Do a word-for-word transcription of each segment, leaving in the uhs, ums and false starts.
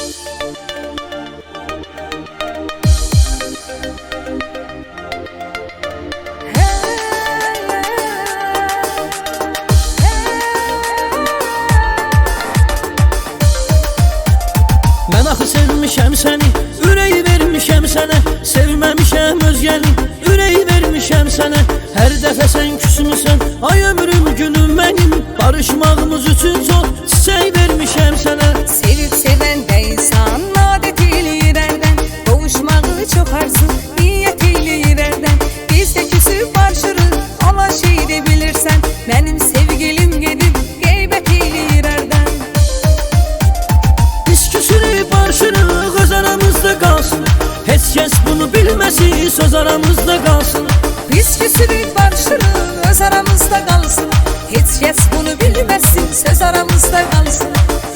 Mən axı sevmişəm səni, ürəyi vermişəm sənə. Sevməmişəm özgəni, ürəyi vermişəm sənə. Hər dəfə sən küsmüsən, ay ömrüm günüm mənim. Barışmağımız üçün çox çiçək vermişəm sənə. Sevib sevəndə insan adət eləyir ərdən. Qovuşmağı çox arzu, niyyət eləyir ərdən. Biz də küsüb barışırıq, Allah şeydə bilirsən. Mənim sevgilim gedib qeybət eləyir ərdən. Biz küsürüb barışırıq, öz aramızda qalsın. Heç kəs bunu bilməsin, söz aramızda qalsın. Biz küsüb barışırıq, öz aramızda qalsın. Heç kəs bunu bilməsin, söz aramızda qalsın.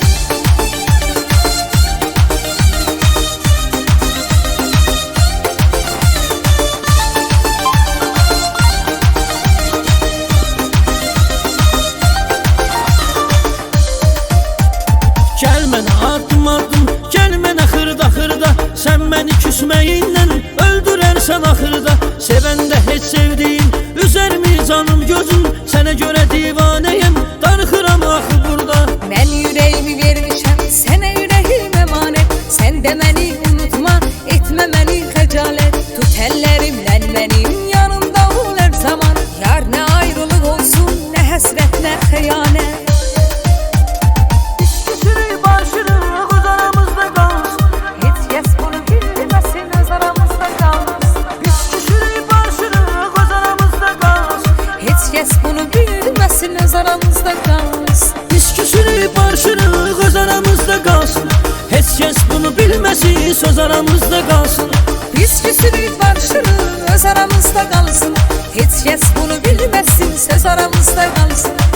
Gəl mənə addım addım, gəl mənə xırda xırda. Sən məni küsməyindən öldürərsən axırda. Sevəndə heç sevdiyin, üzərmi canım gözüm. Sənə görə divanəyəm, darıxıram axı burada. Mən ürəyimi vermişəm, sənə ürəyim əmanət. Sən də məni unutma, etmə məni xəcalət. Tut əllərimdən mənim yanımda ol hər zaman. Yar nə ayrılıq olsun, nə həsrət, nə xəyanət. Kes bunu bilməsin, öz aramızda qalsın. Biz küsürüb barışırıq, öz aramızda qalsın. Heç kəs bunu bilməsin, söz aramızda qalsın. Biz küsürüb barışırıq, öz aramızda qalsın. Heç kəs bunu bilməsin, söz aramızda qalsın.